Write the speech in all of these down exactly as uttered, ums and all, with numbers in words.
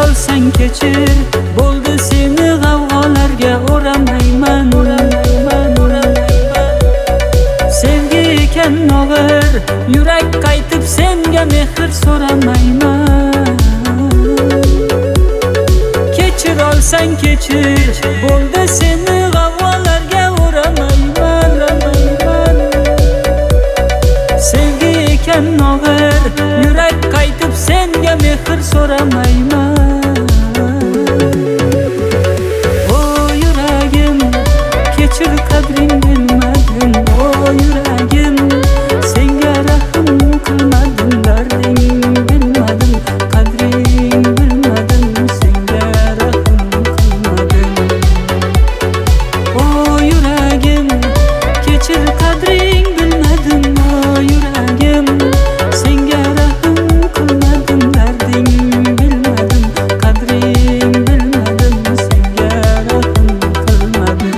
olsang kechir, bo'ldi seni g'avg'olarga o'ramayman. Sevgi ekan og'ir, yurak qaytib senga mehr so'ramayman. Kechir olsang kechir, bo'ldi seni g'avg'olarga o'ramayman. Sevgi ekan og'ir, yurak qaytib senga mehr so'ramayman. O yuragim, kechir qadring bilmadim. O yuragim, senga rahm qilmadim. Darding bilmadim, qadring bilmadim. Senga rahm qilmadim. O yuragim, kechir qadring bilmadim. O yuragim, senga rahm qilmadim. Darding bilmadim, qadring bilmadim. Senga rahm qilmadim.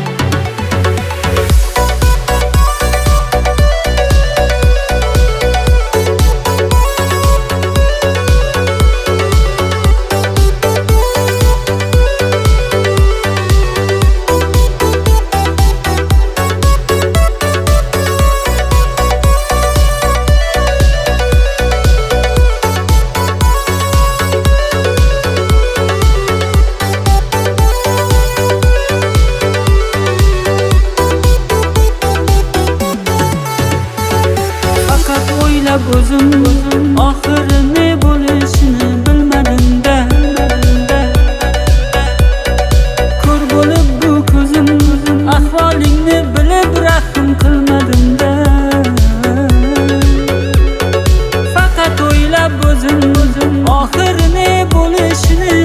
Faqat o'ylab o'zim oxiri ne bo'lishini bilmadim-da. Ko'r bo'lib bu ko'zim, ahvolingni bilib rahm qilmadim-da. Faqat o'ylab o'zim oxiri ne bo'lishini